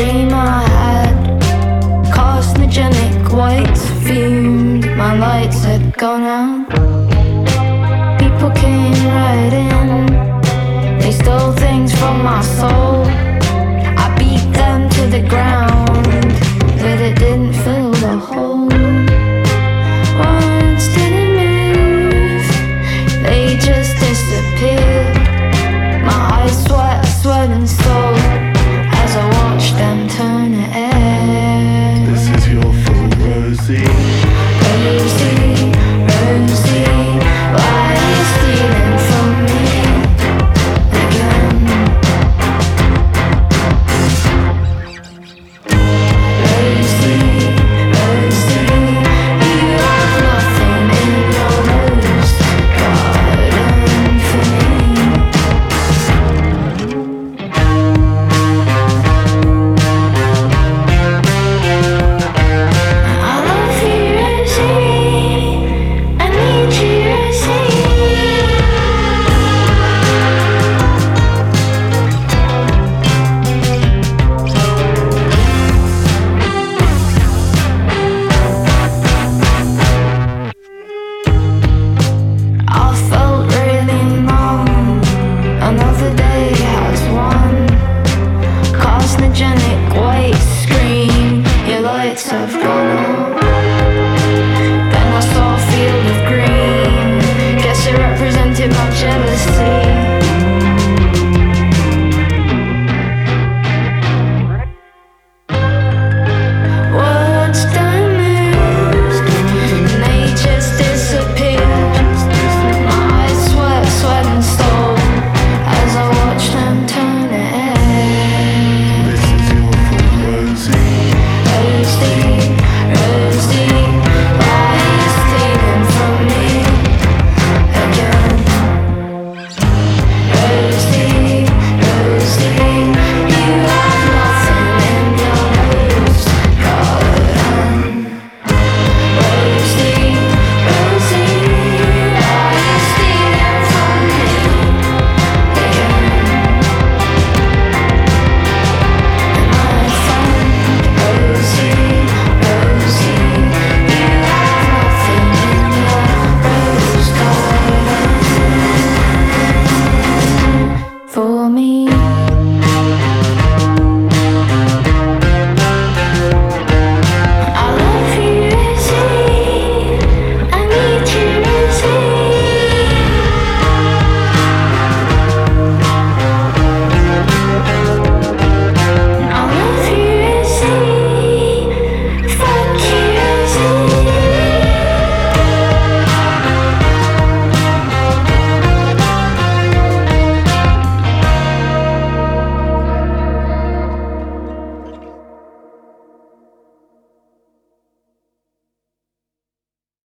dream I had. Carcinogenic whites fumed, my lights had gone out. People came right in, they stole things from my soul. I beat them to the ground, but it didn't fill the hole. Words didn't move, they just disappeared. My eyes sweat and soul as I watched them turn to air. This is your fault, Rosie. Rosie, Rosie, why are you stealing from me again? Rosie, Rosie, you have nothing in your rose garden for me. I love you, Rosie. I need you, Rosie. I felt really numb. Another day has won. Carcinogenic waste